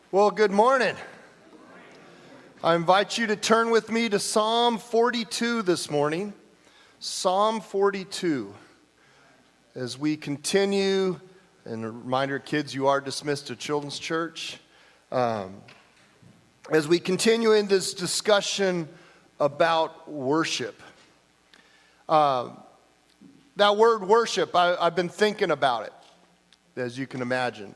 Well, good morning. I invite you to turn with me to Psalm 42 this morning. Psalm 42. As we continue, and a reminder, kids, you are dismissed to Children's Church. As we continue in this discussion about worship. That word worship, I've been thinking about it, as you can imagine.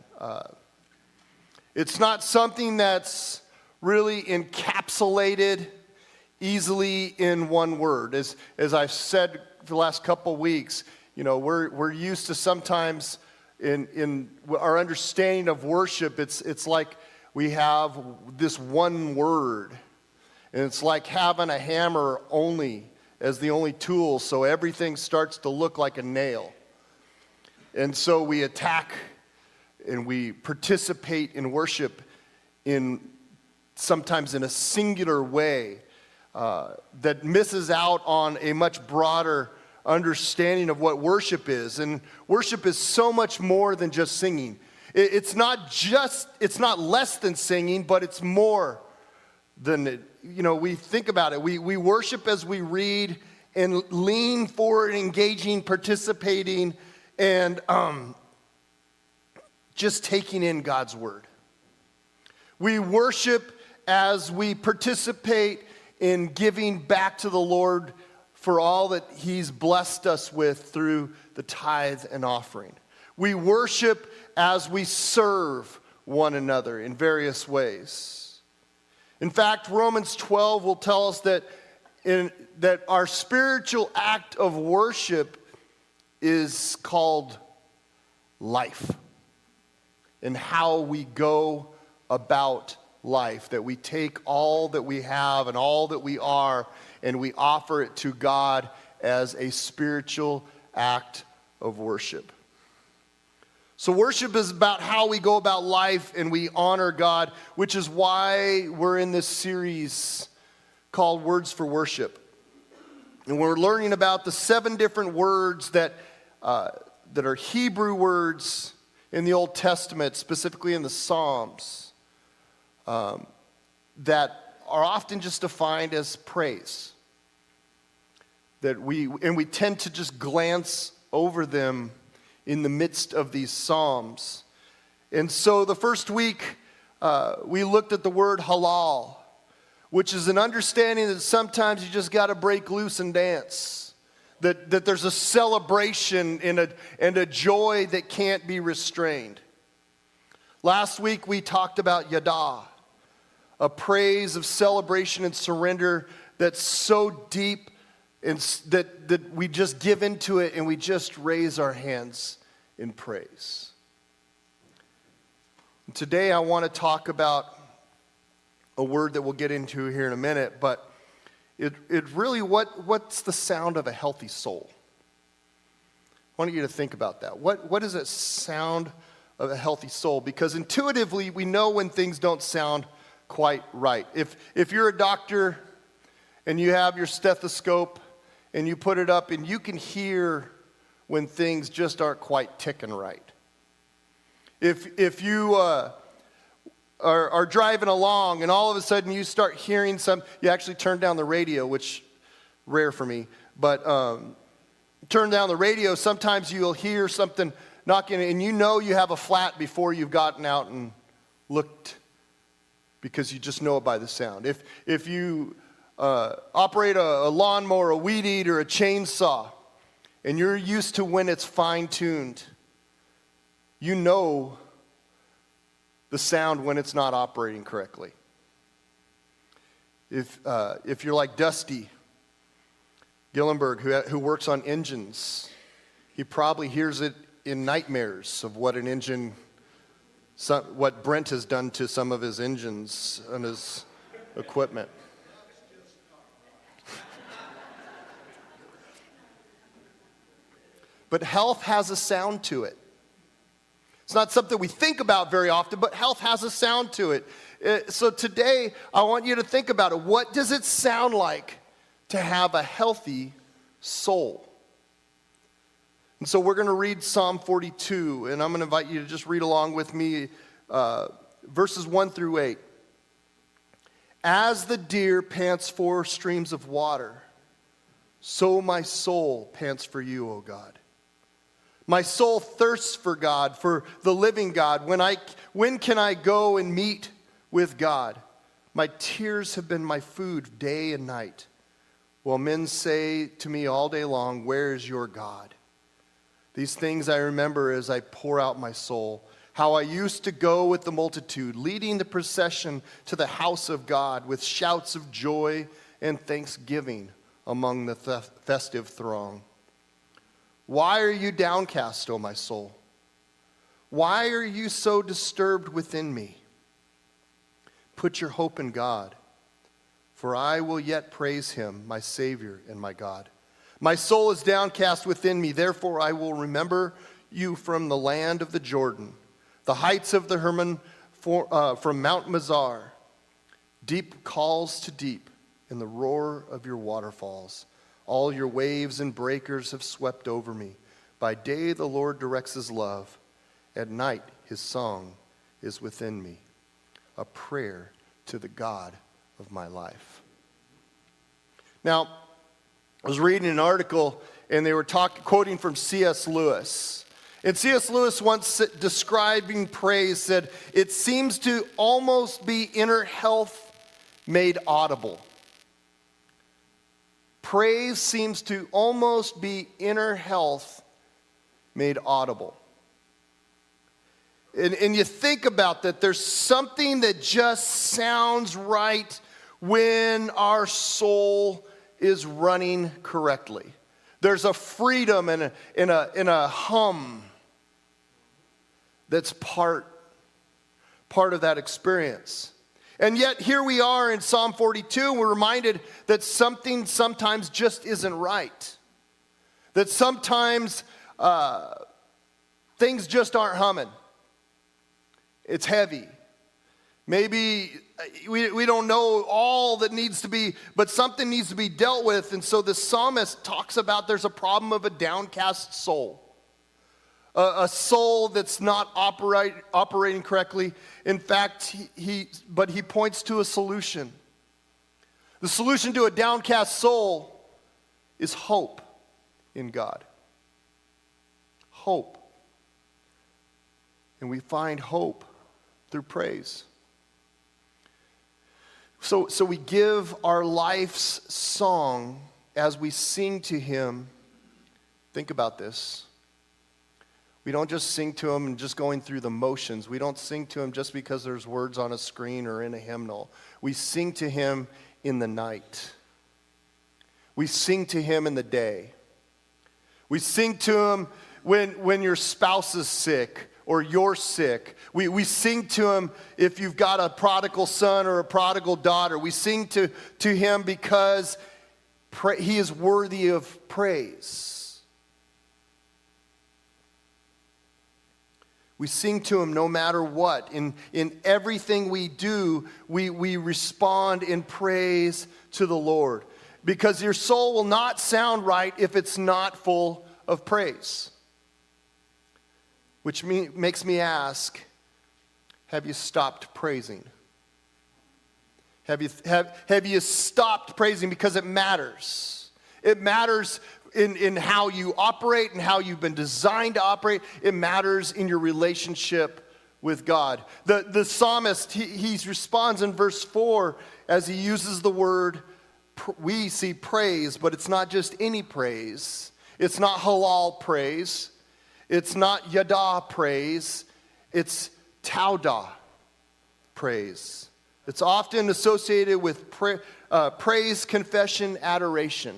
It's not something that's really encapsulated easily in one word. As I've said for the last couple of weeks, you know, we're used to sometimes in our understanding of worship, it's like we have this one word. And it's like having a hammer only as the only tool, so everything starts to look like a nail. And so we attack and we participate in worship sometimes in a singular way that misses out on a much broader understanding of what worship is. And worship is so much more than just singing. It's not less than singing, but it's more than it. You know, we think about it. We worship as we read and lean forward, engaging, participating, and just taking in God's word. We worship as we participate in giving back to the Lord for all that He's blessed us with through the tithe and offering. We worship as we serve one another in various ways. In fact, Romans 12 will tell us that our spiritual act of worship is called life. And how we go about life, that we take all that we have and all that we are and we offer it to God as a spiritual act of worship. So worship is about how we go about life and we honor God, which is why we're in this series called Words for Worship. And we're learning about the 7 different words that are Hebrew words in the Old Testament, specifically in the Psalms, that are often just defined as praise. We tend to just glance over them in the midst of these Psalms. And so the first week, we looked at the word halal, which is an understanding that sometimes you just got to break loose and dance. That there's a celebration and a joy that can't be restrained. Last week we talked about yada, a praise of celebration and surrender that's so deep and that we just give into it and we just raise our hands in praise. And today I want to talk about a word that we'll get into here in a minute, but It really, what's the sound of a healthy soul? I want you to think about that. What is a sound of a healthy soul? Because intuitively, we know when things don't sound quite right. If you're a doctor and you have your stethoscope and you put it up and you can hear when things just aren't quite ticking right. If you are driving along and all of a sudden you start hearing you actually turn down the radio, which rare for me, but turn down the radio, sometimes you'll hear something knocking and you know you have a flat before you've gotten out and looked, because you just know it by the sound. If you operate a lawnmower, a weed eater, a chainsaw, and you're used to when it's fine-tuned, you know the sound when it's not operating correctly. If you're like Dusty Gillenberg, who works on engines, he probably hears it in nightmares of what what Brent has done to some of his engines and his equipment. But health has a sound to it. It's not something we think about very often, but health has a sound to it. So today, I want you to think about it. What does it sound like to have a healthy soul? And so we're going to read Psalm 42, and I'm going to invite you to just read along with me verses 1 through 8. As the deer pants for streams of water, so my soul pants for you, O God. My soul thirsts for God, for the living God. When can I go and meet with God? My tears have been my food day and night, while men say to me all day long, where is your God? These things I remember as I pour out my soul, how I used to go with the multitude, leading the procession to the house of God with shouts of joy and thanksgiving among the festive throng. Why are you downcast, O my soul? Why are you so disturbed within me? Put your hope in God, for I will yet praise him, my Savior and my God. My soul is downcast within me, therefore I will remember you from the land of the Jordan, the heights of the Hermon, from Mount Mizar. Deep calls to deep in the roar of your waterfalls. All your waves and breakers have swept over me. By day the Lord directs his love. At night his song is within me, a prayer to the God of my life. Now, I was reading an article and they were quoting from C.S. Lewis. And C.S. Lewis once describing praise said, it seems to almost be inner health made audible. Praise seems to almost be inner health made audible. And you think about that, there's something that just sounds right when our soul is running correctly. There's a freedom and a hum that's part of that experience. And yet here we are in Psalm 42, and we're reminded that something sometimes just isn't right. That sometimes things just aren't humming. It's heavy. Maybe we don't know all that needs to be, but something needs to be dealt with. And so the psalmist talks about there's a problem of a downcast soul. A soul that's not operating correctly. In fact, he points to a solution. The solution to a downcast soul is hope in God. Hope. And we find hope through praise. So we give our life's song as we sing to him. Think about this. We don't just sing to him and just going through the motions. We don't sing to him just because there's words on a screen or in a hymnal. We sing to him in the night. We sing to him in the day. We sing to him when your spouse is sick or you're sick. We sing to him if you've got a prodigal son or a prodigal daughter. We sing to him because he is worthy of praise. We sing to him no matter what. In everything we do, we respond in praise to the Lord. Because your soul will not sound right if it's not full of praise. Which makes me ask, have you stopped praising? Have you stopped praising? Because it matters. It matters in how you operate and how you've been designed to operate. It matters in your relationship with God. The psalmist, he responds in verse 4 as he uses the word, we see praise, but it's not just any praise. It's not halal praise. It's not yada praise. It's tauda praise. It's often associated with praise, confession, adoration.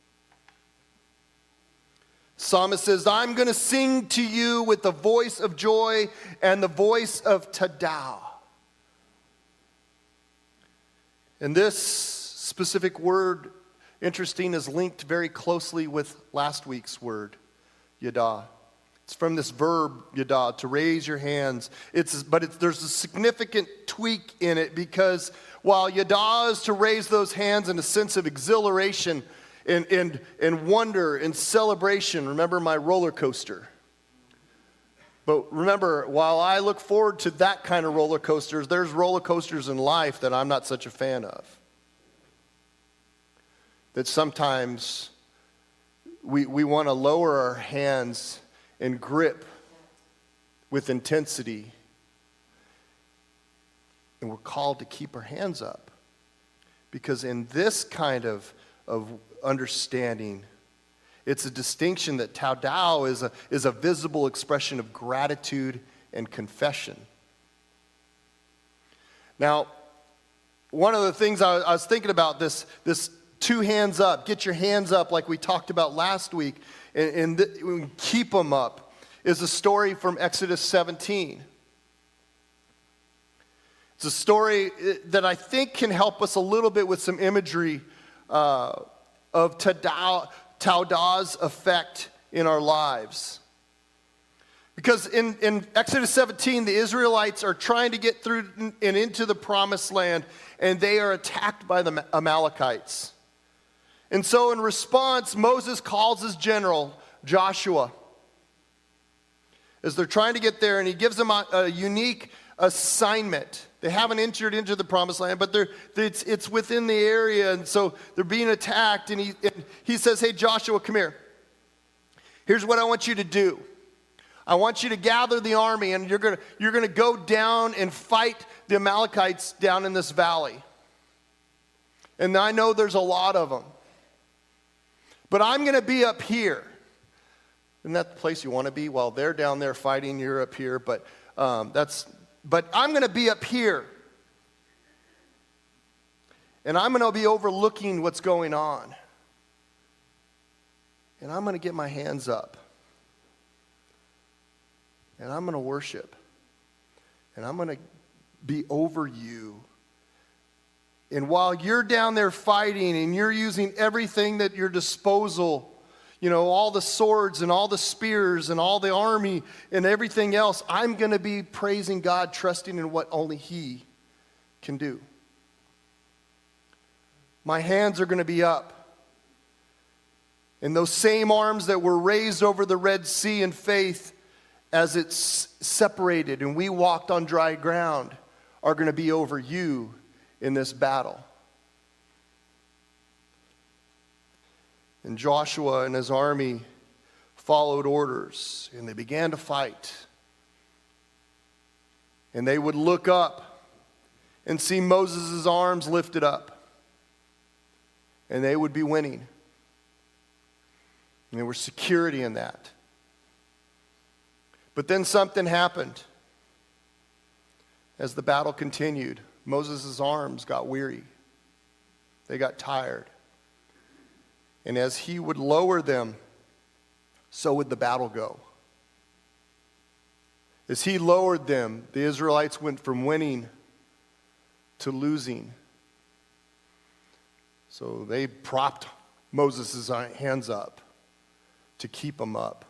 Psalmist says, I'm going to sing to you with the voice of joy and the voice of tada. And this specific word, interesting, is linked very closely with last week's word, yada. It's from this verb, yada, to raise your hands. There's a significant tweak in it because while yada is to raise those hands in a sense of exhilaration and wonder and celebration. Remember my roller coaster. But remember, while I look forward to that kind of roller coasters, there's roller coasters in life that I'm not such a fan of. That sometimes we want to lower our hands and grip with intensity. And we're called to keep our hands up. Because in this kind of understanding, it's a distinction that Taodao is a visible expression of gratitude and confession. Now, one of the things I was thinking about, this two hands up, get your hands up like we talked about last week, and keep them up, is a story from Exodus 17. It's a story that I think can help us a little bit with some imagery of Taoda's effect in our lives. Because in Exodus 17, the Israelites are trying to get through and into the promised land, and they are attacked by the Amalekites. And so in response, Moses calls his general, Joshua, as they're trying to get there, and he gives them a unique assignment. They haven't entered into the promised land, but it's within the area, and so they're being attacked. And he says, hey, Joshua, come here. Here's what I want you to do. I want you to gather the army, and you're gonna go down and fight the Amalekites down in this valley. And I know there's a lot of them. But I'm going to be up here. Isn't that the place you want to be? While they're down there fighting, you're up here. But I'm going to be up here. And I'm going to be overlooking what's going on. And I'm going to get my hands up. And I'm going to worship. And I'm going to be over you. And while you're down there fighting and you're using everything at your disposal, all the swords and all the spears and all the army and everything else, I'm going to be praising God, trusting in what only He can do. My hands are going to be up. And those same arms that were raised over the Red Sea in faith as it's separated and we walked on dry ground are going to be over you in this battle. And Joshua and his army followed orders, and they began to fight. And they would look up and see Moses' arms lifted up, and they would be winning. And there was security in that. But then something happened. As the battle continued, Moses' arms got weary. They got tired. And as he would lower them, so would the battle go. As he lowered them, the Israelites went from winning to losing. So they propped Moses' hands up to keep him up.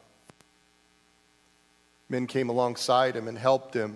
Men came alongside him and helped him.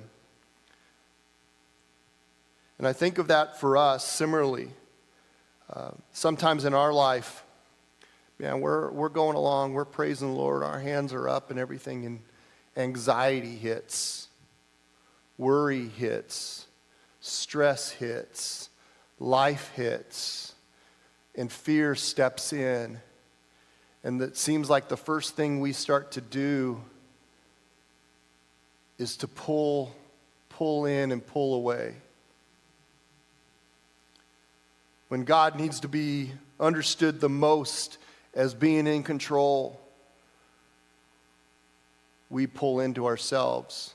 And I think of that for us similarly. Sometimes in our life, we're going along, we're praising the Lord, our hands are up and everything, and anxiety hits, worry hits, stress hits, life hits, and fear steps in. And it seems like the first thing we start to do is to pull in and pull away. When God needs to be understood the most as being in control, we pull into ourselves.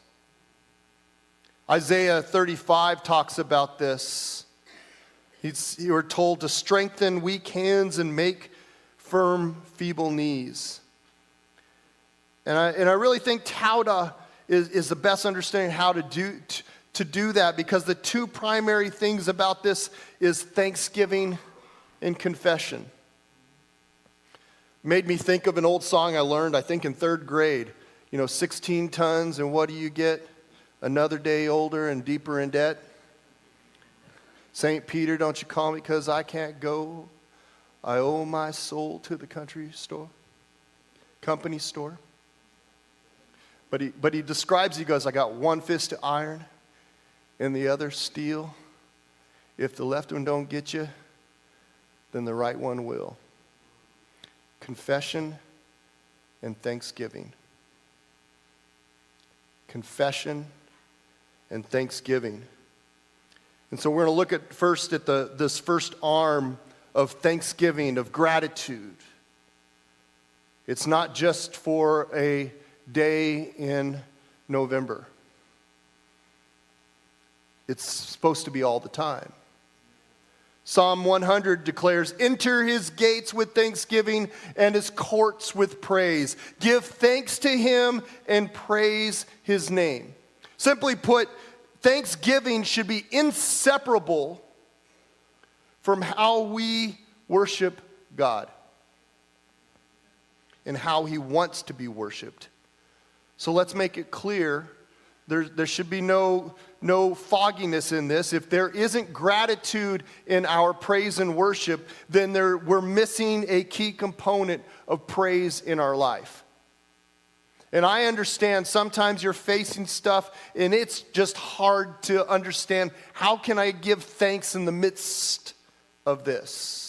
Isaiah 35 talks about this. We're told to strengthen weak hands and make firm, feeble knees. And I really think Tauda is the best understanding how to do that, because the two primary things about this is thanksgiving and confession. Made me think of an old song I learned, I think in third grade. 16 tons, and what do you get? Another day older and deeper in debt. St. Peter, don't you call me because I can't go. I owe my soul to the company store. But he describes, he goes, I got one fist of iron and the other steel. If the left one don't get you, then the right one will. Confession and thanksgiving. Confession and thanksgiving. And so we're going to look at first at this first arm of thanksgiving, of gratitude. It's not just for a day in November. It's supposed to be all the time. Psalm 100 declares, enter his gates with thanksgiving and his courts with praise. Give thanks to him and praise his name. Simply put, thanksgiving should be inseparable from how we worship God and how he wants to be worshiped. So let's make it clear. There should be no fogginess in this. If there isn't gratitude in our praise and worship, then we're missing a key component of praise in our life. And I understand sometimes you're facing stuff and it's just hard to understand, how can I give thanks in the midst of this?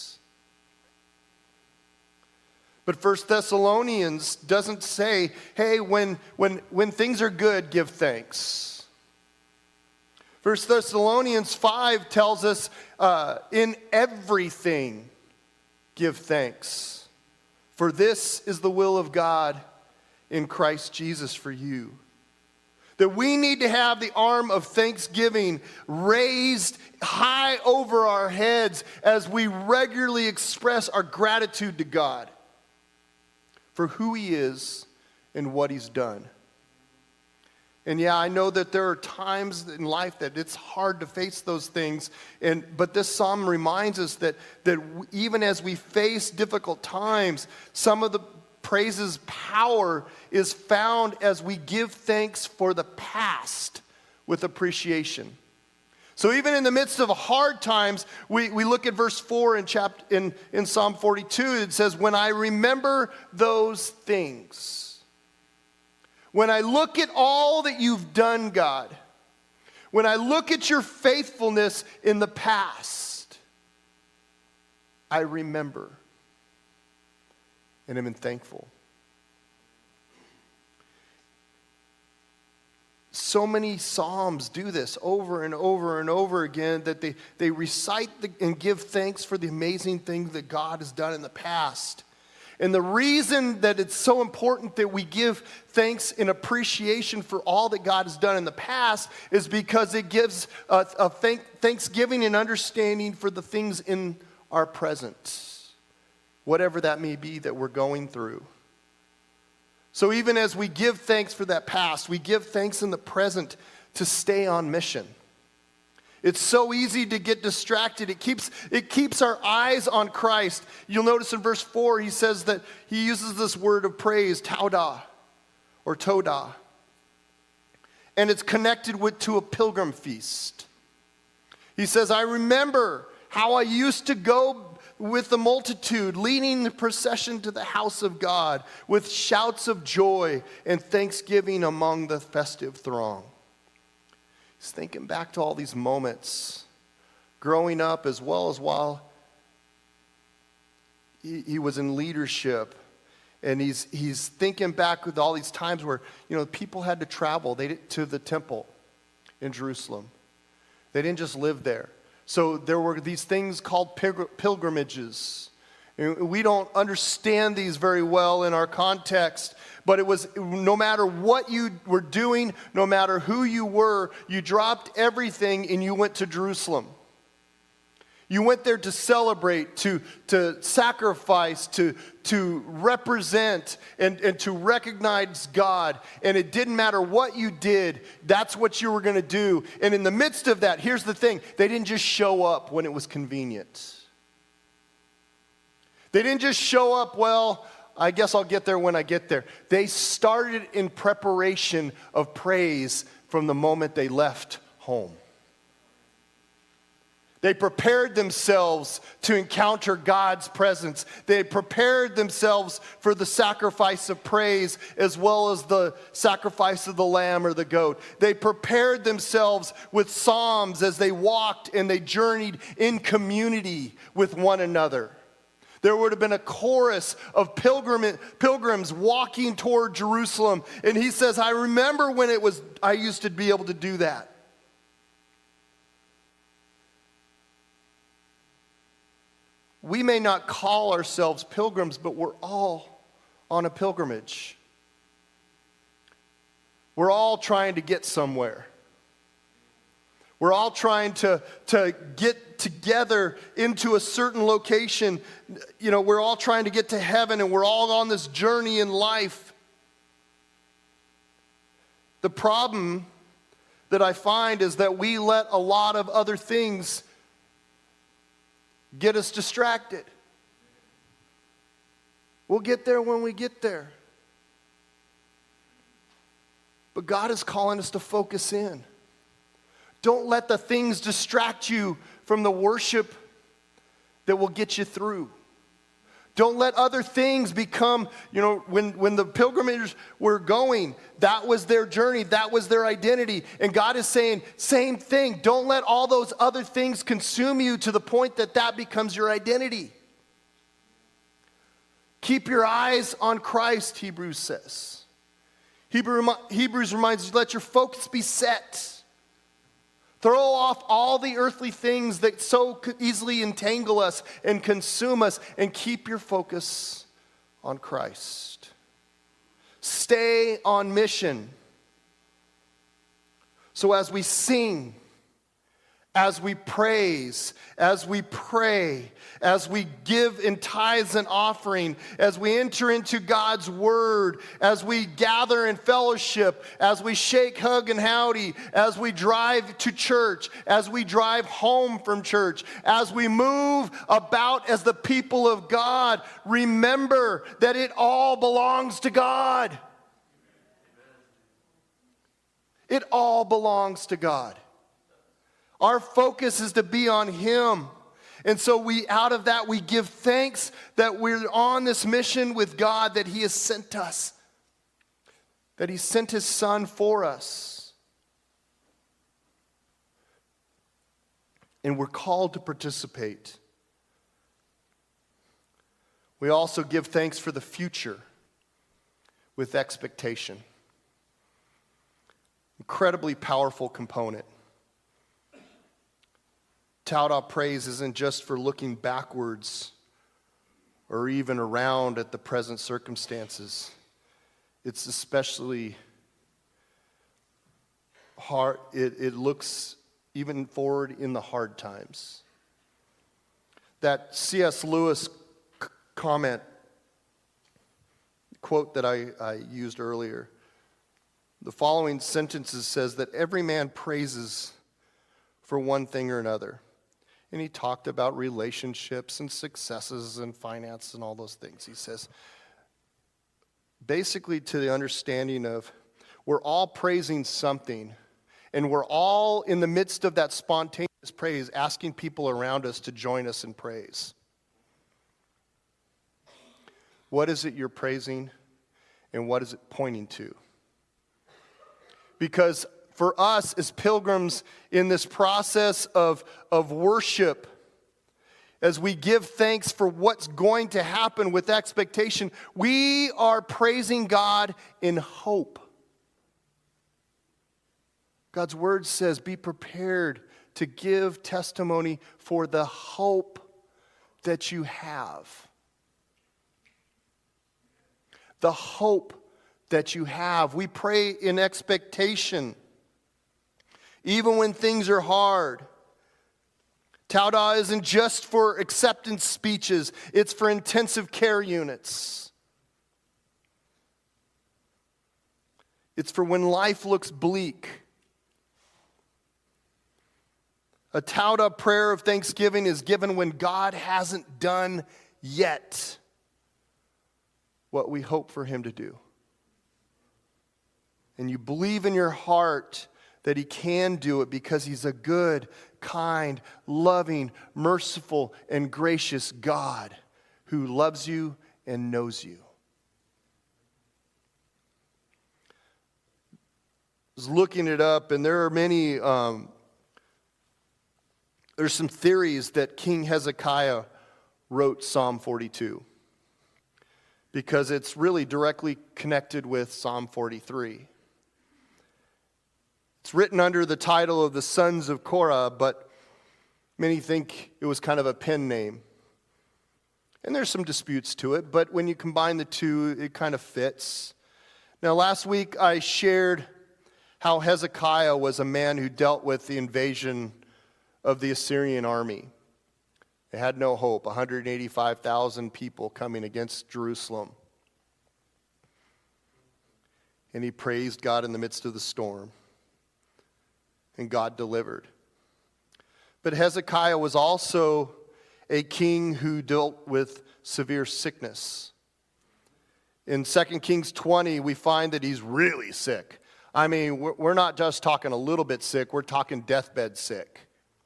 But 1 Thessalonians doesn't say, hey, when things are good, give thanks. 1 Thessalonians 5 tells us, in everything, give thanks. For this is the will of God in Christ Jesus for you. That we need to have the arm of thanksgiving raised high over our heads as we regularly express our gratitude to God for who he is and what he's done. And yeah, I know that there are times in life that it's hard to face those things, but this psalm reminds us that even as we face difficult times, some of the praise's power is found as we give thanks for the past with appreciation. So even in the midst of hard times, we look at verse 4 in Psalm 42. It says, when I remember those things, when I look at all that you've done, God, when I look at your faithfulness in the past, I remember and am thankful. So many psalms do this over and over and over again, that they recite and give thanks for the amazing things that God has done in the past. And the reason that it's so important that we give thanks and appreciation for all that God has done in the past is because it gives a thanksgiving and understanding for the things in our present, whatever that may be that we're going through. So even as we give thanks for that past, we give thanks in the present to stay on mission. It's so easy to get distracted. It keeps our eyes on Christ. You'll notice in verse 4, he says that he uses this word of praise, tauda, or toda. And it's connected to a pilgrim feast. He says, I remember how I used to go with the multitude, leading the procession to the house of God with shouts of joy and thanksgiving among the festive throng. He's thinking back to all these moments growing up, as well as while he was in leadership. And he's thinking back with all these times where, people had to travel to the temple in Jerusalem. They didn't just live there. So there were these things called pilgrimages. We don't understand these very well in our context, but it was no matter what you were doing, no matter who you were, you dropped everything and you went to Jerusalem. You went there to celebrate, to sacrifice, to represent, and to recognize God. And it didn't matter what you did, that's what you were going to do. And in the midst of that, here's the thing, they didn't just show up when it was convenient. They didn't just show up, well, I guess I'll get there when I get there. They started in preparation of praise from the moment they left home. They prepared themselves to encounter God's presence. They prepared themselves for the sacrifice of praise as well as the sacrifice of the lamb or the goat. They prepared themselves with psalms as they walked and they journeyed in community with one another. There would have been a chorus of pilgrims walking toward Jerusalem. And he says, I remember when I used to be able to do that. We may not call ourselves pilgrims, but we're all on a pilgrimage. We're all trying to get somewhere. We're all trying to get together into a certain location. You know, we're all trying to get to heaven, and we're all on this journey in life. The problem that I find is that we let a lot of other things get us distracted. We'll get there when we get there. But God is calling us to focus in. Don't let the things distract you from the worship that will get you through. Don't let other things become, when the pilgrimages were going, that was their journey, that was their identity. And God is saying, same thing. Don't let all those other things consume you to the point that becomes your identity. Keep your eyes on Christ, Hebrews says. Hebrews reminds you, let your focus be set. Throw off all the earthly things that so easily entangle us and consume us, and keep your focus on Christ. Stay on mission. So as we sing, as we praise, as we pray, as we give in tithes and offering, as we enter into God's word, as we gather in fellowship, as we shake, hug, and howdy, as we drive to church, as we drive home from church, as we move about as the people of God, remember that it all belongs to God. It all belongs to God. Our focus is to be on Him. And so out of that, we give thanks that we're on this mission with God, that He has sent us, that He sent His Son for us. And we're called to participate. We also give thanks for the future with expectation. Incredibly powerful component. Tauda praise isn't just for looking backwards or even around at the present circumstances. It's especially hard. It looks even forward in the hard times. That C.S. Lewis quote that I used earlier, the following sentences says that every man praises for one thing or another. And he talked about relationships and successes and finance and all those things. He says, basically to the understanding of we're all praising something, and we're all in the midst of that spontaneous praise asking people around us to join us in praise. What is it you're praising, and what is it pointing to? Because for us as pilgrims in this process of worship, as we give thanks for what's going to happen with expectation, we are praising God in hope. God's word says, be prepared to give testimony for the hope that you have. The hope that you have. We pray in expectation. Even when things are hard. Tauda isn't just for acceptance speeches. It's for intensive care units. It's for when life looks bleak. A Tauda prayer of thanksgiving is given when God hasn't done yet what we hope for Him to do. And you believe in your heart that He can do it because He's a good, kind, loving, merciful, and gracious God who loves you and knows you. I was looking it up, and there are many, there's some theories that King Hezekiah wrote Psalm 42 because it's really directly connected with Psalm 43. It's written under the title of the Sons of Korah, but many think it was kind of a pen name. And there's some disputes to it, but when you combine the two, it kind of fits. Now, last week I shared how Hezekiah was a man who dealt with the invasion of the Assyrian army. They had no hope, 185,000 people coming against Jerusalem. And he praised God in the midst of the storm. And God delivered. But Hezekiah was also a king who dealt with severe sickness. In 2 Kings 20, we find that he's really sick. I mean, we're not just talking a little bit sick, we're talking deathbed sick.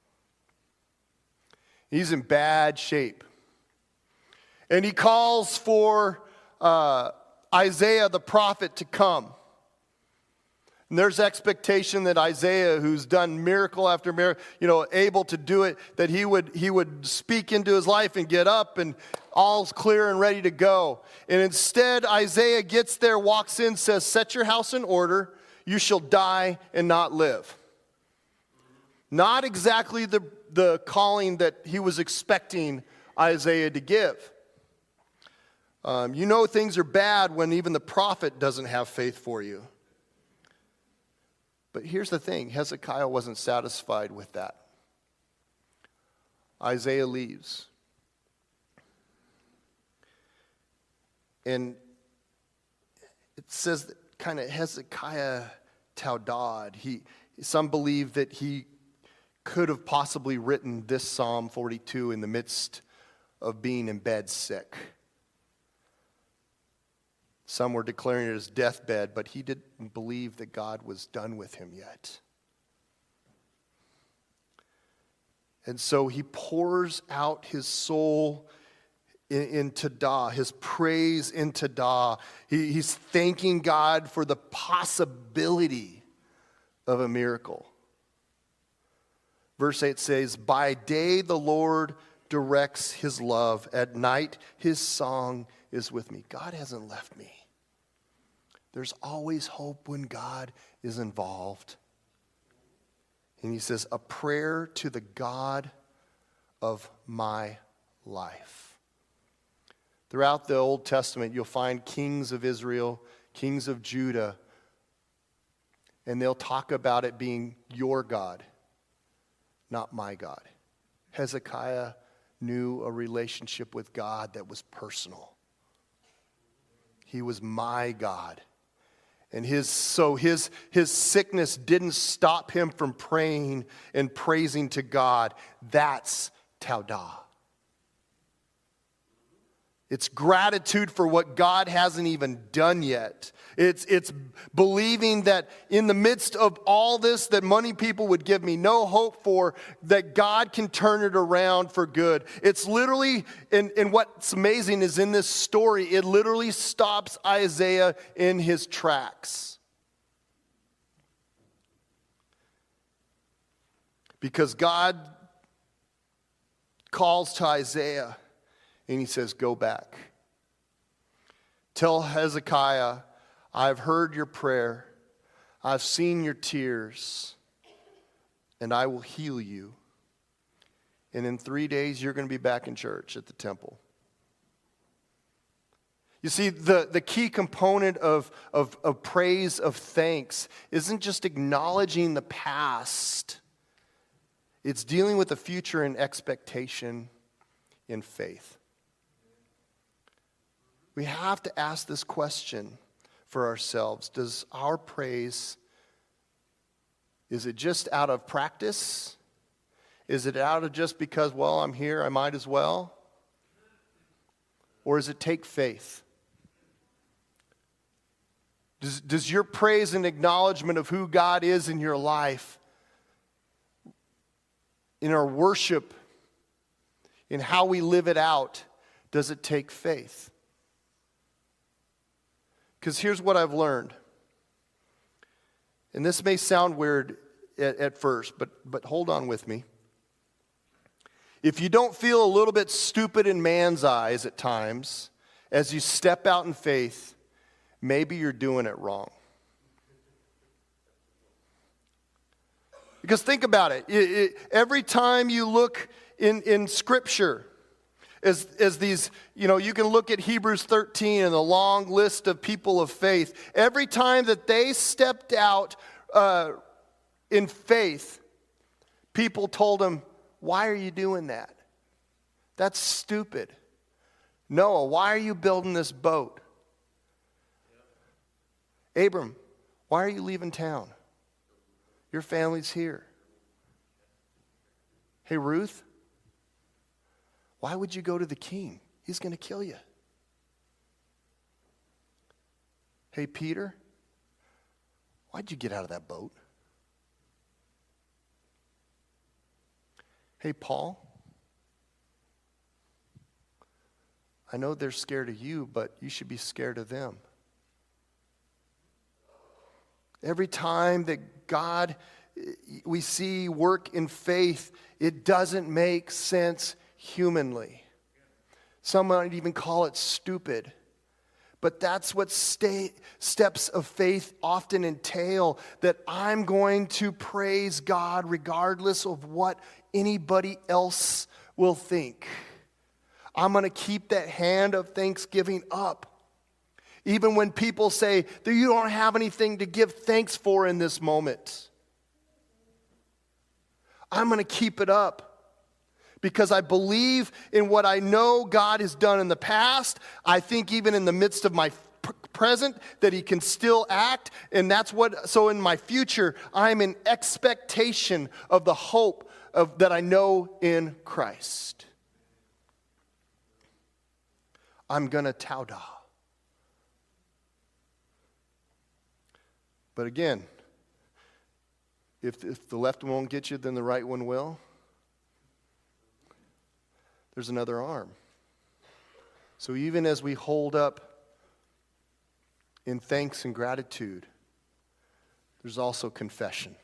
He's in bad shape. And he calls for Isaiah the prophet to come. And there's expectation that Isaiah, who's done miracle after miracle, able to do it, that he would speak into his life and get up and all's clear and ready to go. And instead, Isaiah gets there, walks in, says, "Set your house in order. You shall die and not live." Not exactly the calling that he was expecting Isaiah to give. Things are bad when even the prophet doesn't have faith for you. But here's the thing, Hezekiah wasn't satisfied with that. Isaiah leaves. And it says that kind of Hezekiah Taudad. Some believe that he could have possibly written this Psalm 42 in the midst of being in bed sick. Some were declaring it as deathbed, but he didn't believe that God was done with him yet. And so he pours out his soul in Tadah, his praise in Tadah. He's thanking God for the possibility of a miracle. Verse 8 says, "By day the Lord directs his love. At night his song is with me." God hasn't left me. There's always hope when God is involved. And he says, "A prayer to the God of my life." Throughout the Old Testament, you'll find kings of Israel, kings of Judah, and they'll talk about it being your God, not my God. Hezekiah knew a relationship with God that was personal. He was my God. And his sickness didn't stop him from praying and praising to God. That's Taudah. It's gratitude for what God hasn't even done yet. It's believing that in the midst of all this that money people would give me no hope for, that God can turn it around for good. It's literally, and what's amazing is in this story, it literally stops Isaiah in his tracks. Because God calls to Isaiah and he says, "Go back. Tell Hezekiah, I've heard your prayer. I've seen your tears. And I will heal you. And in 3 days, you're going to be back in church at the temple." You see, the key component of praise, of thanks, isn't just acknowledging the past. It's dealing with the future in expectation, in faith. We have to ask this question for ourselves. Does our praise, is it just out of practice? Is it out of just because, well, I'm here, I might as well? Or does it take faith? Does your praise and acknowledgement of who God is in your life in our worship, in how we live it out, does it take faith? Because here's what I've learned. And this may sound weird at first, but hold on with me. If you don't feel a little bit stupid in man's eyes at times, as you step out in faith, maybe you're doing it wrong. Because think about it. Every time you look in Scripture, as these, you can look at Hebrews 13 and the long list of people of faith. Every time that they stepped out in faith, people told them, why are you doing that? That's stupid. Noah, why are you building this boat? Abram, why are you leaving town? Your family's here. Hey, Ruth, why would you go to the king? He's going to kill you. Hey, Peter, why'd you get out of that boat? Hey, Paul, I know they're scared of you, but you should be scared of them. Every time that God, we see work in faith, it doesn't make sense humanly. Some might even call it stupid. But that's what steps of faith often entail, that I'm going to praise God regardless of what anybody else will think. I'm going to keep that hand of thanksgiving up. Even when people say that you don't have anything to give thanks for in this moment. I'm going to keep it up because I believe in what I know God has done in the past. I think even in the midst of my present that He can still act. And so in my future, I'm in expectation of the hope that I know in Christ. I'm going to tauda. But again, if the left one won't get you, then the right one will. There's another arm. So even as we hold up in thanks and gratitude, there's also confession.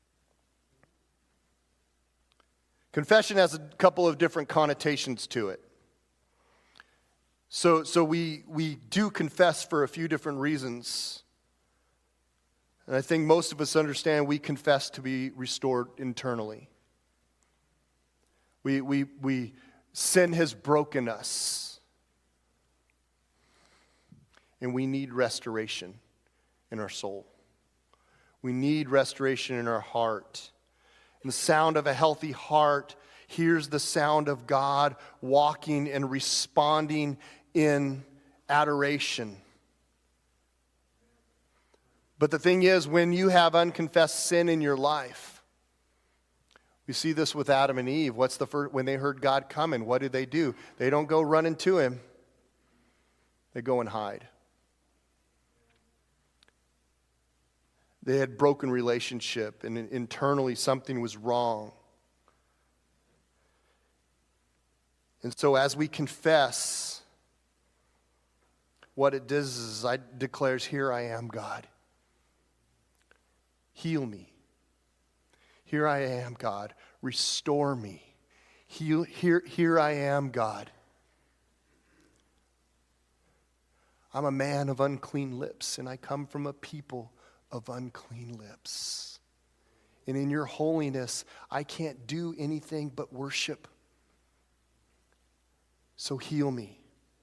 Confession has a couple of different connotations to it. So we do confess for a few different reasons. And I think most of us understand we confess to be restored internally. Sin has broken us. And we need restoration in our soul. We need restoration in our heart. And the sound of a healthy heart hears the sound of God walking and responding in adoration. But the thing is, when you have unconfessed sin in your life, we see this with Adam and Eve. What's the first? When they heard God coming, what do? They don't go running to Him. They go and hide. They had broken relationship, and internally something was wrong. And so as we confess, what it does is it declares, here I am, God. Heal me. Here I am, God. Restore me. Here I am, God. I'm a man of unclean lips, and I come from a people of unclean lips. And in your holiness, I can't do anything but worship. So heal me.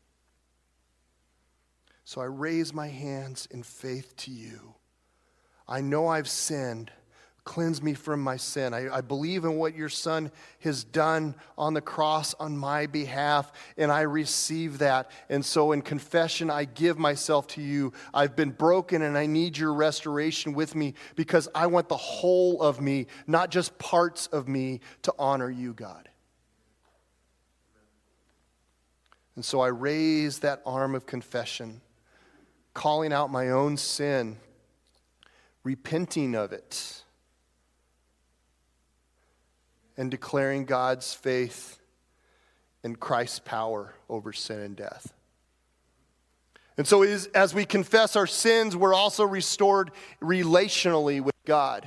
So I raise my hands in faith to you. I know I've sinned. Cleanse me from my sin. I believe in what your Son has done on the cross on my behalf, and I receive that. And so in confession, I give myself to you. I've been broken, and I need your restoration with me because I want the whole of me, not just parts of me, to honor you, God. And so I raise that arm of confession, calling out my own sin, repenting of it. and declaring God's faith in Christ's power over sin and death. And so as we confess our sins, we're also restored relationally with God.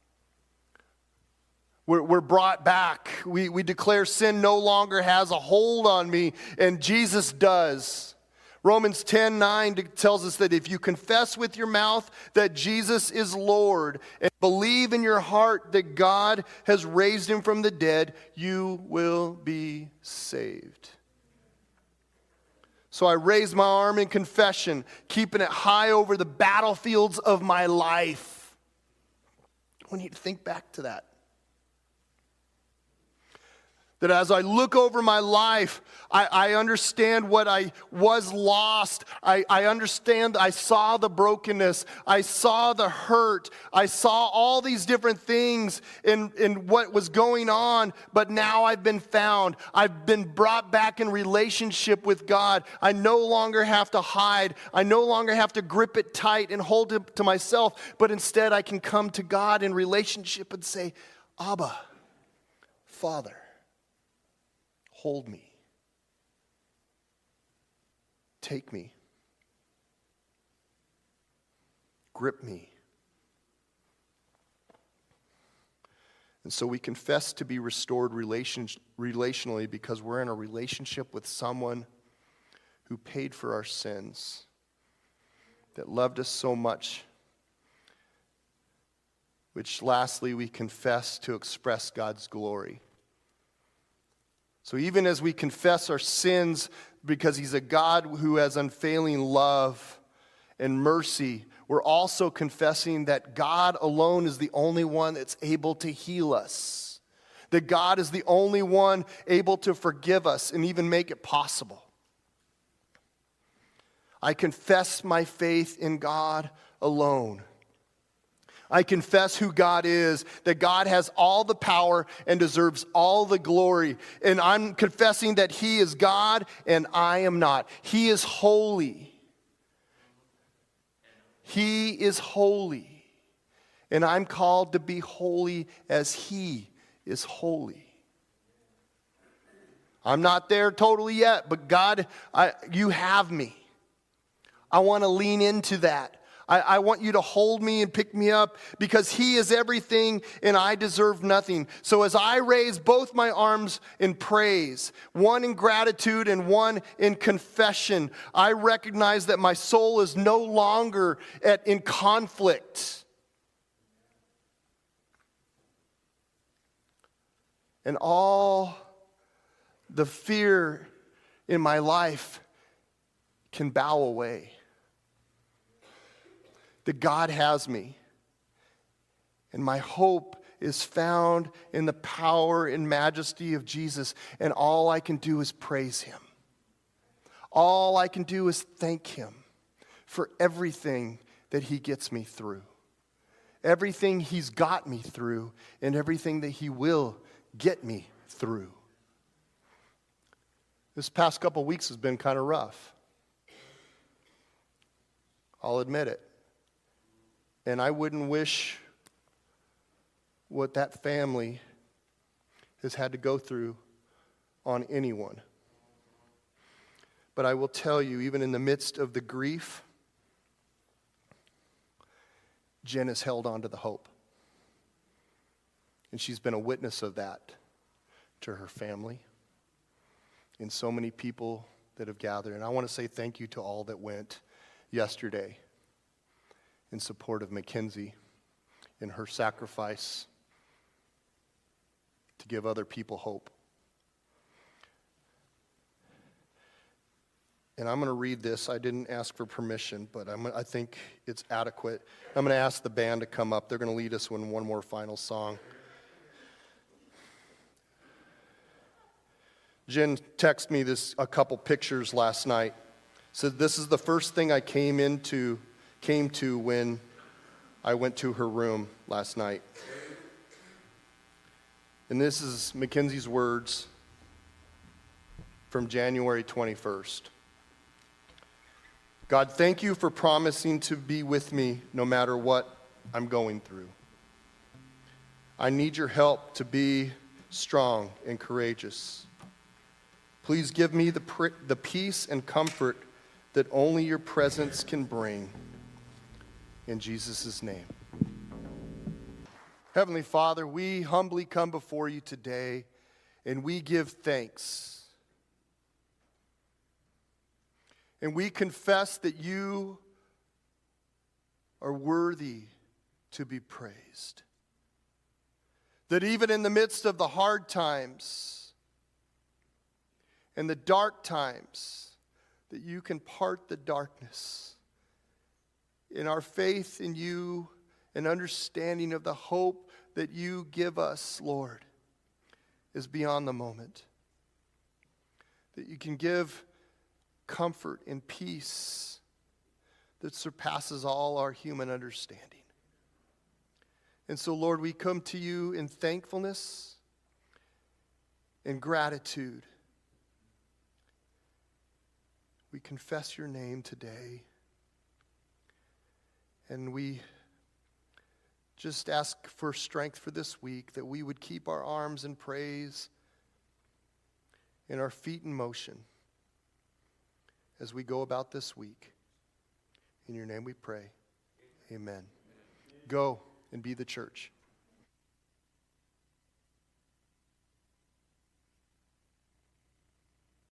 We're brought back. We declare sin no longer has a hold on me, and Jesus does. Romans 10:9 tells us that if you confess with your mouth that Jesus is Lord and believe in your heart that God has raised him from the dead, you will be saved. So I raise my arm in confession, keeping it high over the battlefields of my life. We need to think back to that. That as I look over my life, I understand what I was lost. I understand, I saw the brokenness. I saw the hurt. I saw all these different things in what was going on. But now I've been found. I've been brought back in relationship with God. I no longer have to hide. I no longer have to grip it tight and hold it to myself. But instead I can come to God in relationship and say, Abba, Father. Hold me. Take me. Grip me. And so we confess to be restored relationally because we're in a relationship with someone who paid for our sins, that loved us so much, which lastly we confess to express God's glory. So even as we confess our sins, because he's a God who has unfailing love and mercy, we're also confessing that God alone is the only one that's able to heal us. That God is the only one able to forgive us and even make it possible. I confess my faith in God alone. I confess who God is, that God has all the power and deserves all the glory. And I'm confessing that he is God and I am not. He is holy. He is holy. And I'm called to be holy as he is holy. I'm not there totally yet, but God, you have me. I want to lean into that. I want you to hold me and pick me up because he is everything and I deserve nothing. So as I raise both my arms in praise, one in gratitude and one in confession, I recognize that my soul is no longer in conflict. And all the fear in my life can bow away. That God has me. And my hope is found in the power and majesty of Jesus. And all I can do is praise him. All I can do is thank him for everything that he gets me through. Everything he's got me through and everything that he will get me through. This past couple of weeks has been kind of rough. I'll admit it. And I wouldn't wish what that family has had to go through on anyone. But I will tell you, even in the midst of the grief, Jen has held on to the hope. And she's been a witness of that to her family and so many people that have gathered. And I want to say thank you to all that went yesterday in support of Mackenzie and her sacrifice to give other people hope. And I'm going to read this. I didn't ask for permission, but I think it's adequate. I'm going to ask the band to come up. They're going to lead us in one more final song. Jen texted me a couple pictures last night. Said this is the first thing I came to when I went to her room last night. And this is Mackenzie's words from January 21st. God, thank you for promising to be with me no matter what I'm going through. I need your help to be strong, and courageous. Please give me the peace and comfort that only your presence can bring. In Jesus' name. Heavenly Father, we humbly come before you today, and we give thanks. And we confess that you are worthy to be praised. That even in the midst of the hard times and the dark times, that you can part the darkness. In our faith in you and understanding of the hope that you give us, Lord, is beyond the moment. That you can give comfort and peace that surpasses all our human understanding. And so, Lord, we come to you in thankfulness and gratitude. We confess your name today. And we just ask for strength for this week, that we would keep our arms in praise and our feet in motion as we go about this week. In your name we pray. Amen. Go and be the church.